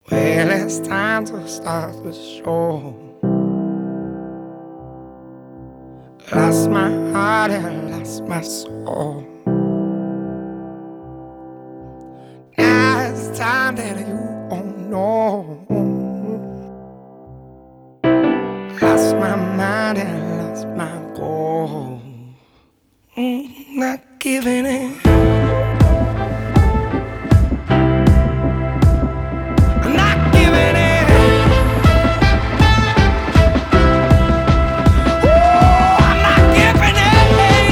Well, it's time to start the show. Lost my heart and lost my soul. Now it's time that you won't know. Lost my mind and lost my goal. Not giving in. I'm not giving in. Ooh, I'm not giving in.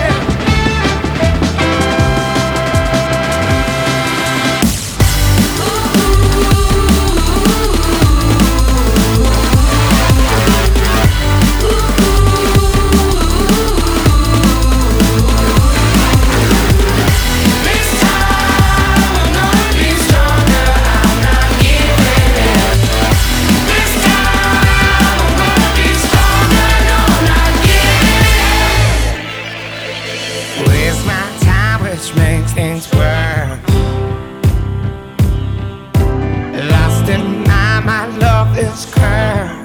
This time I'm gonna be stronger. I'm not giving in. This time I'm gonna be stronger. No, I'm not giving in. Waste my time, which makes things worse. Lost in my love is cursed.